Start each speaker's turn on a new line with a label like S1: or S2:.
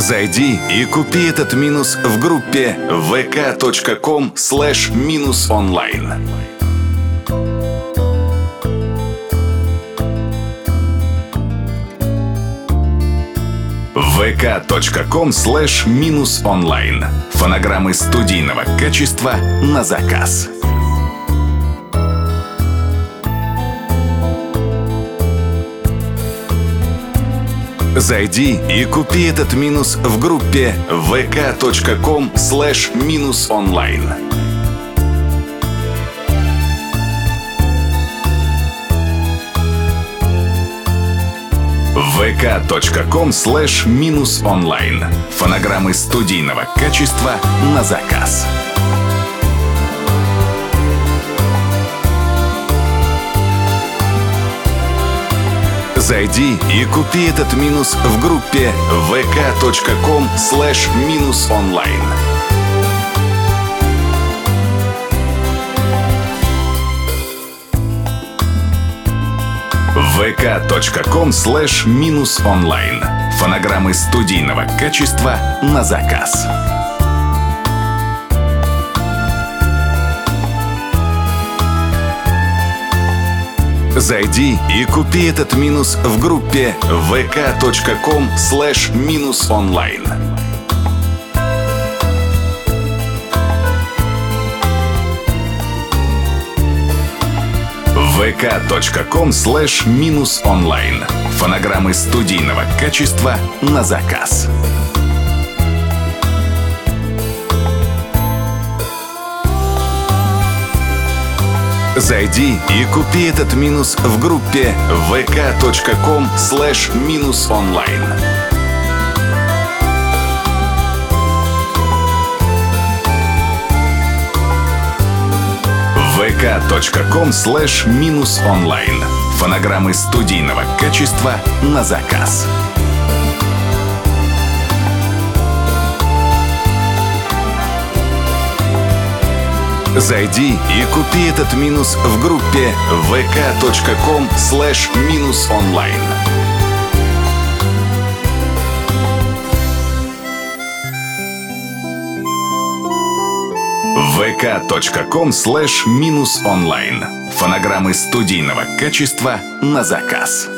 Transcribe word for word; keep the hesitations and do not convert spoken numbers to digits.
S1: Зайди и купи этот минус в группе vk.com слэш минус онлайн. vk.com слэш минус онлайн. Фонограммы студийного качества на заказ. Зайди и купи этот минус в группе vk.com слэш минус онлайн. vk.com слэш минус онлайн. Фонограммы студийного качества на заказ. Зайди и купи этот минус в группе vk.com слэш минус онлайн. vk.com слэш минус онлайн. Фонограммы студийного качества на заказ. Зайди и купи этот минус в группе vk.com слэш минус онлайн. vk.com слэш минус онлайн. Фонограммы студийного качества на заказ. Зайди и купи этот минус в группе vk.com слэш минус онлайн. vk.com слэш минус онлайн. Фонограммы студийного качества на заказ. Зайди и купи этот минус в группе vk.com слэш минус онлайн. vk.com слэш минус онлайн. Фонограммы студийного качества на заказ.